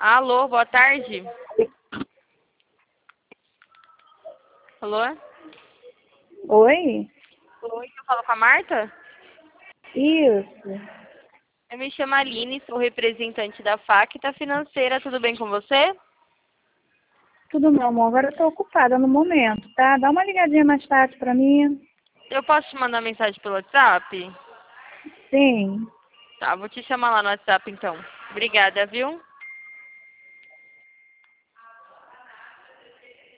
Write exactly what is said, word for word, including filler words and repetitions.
Alô, boa tarde. Alô? Oi? Oi, eu falo com a Marta? Isso. Eu me chamo Aline, sou representante da Facta Financeira, tudo bem com você? Tudo, meu amor. Agora eu tô ocupada no momento, tá? Dá uma ligadinha mais tarde pra mim. Eu posso te mandar mensagem pelo WhatsApp? Sim. Tá, vou te chamar lá no WhatsApp então. Obrigada, viu?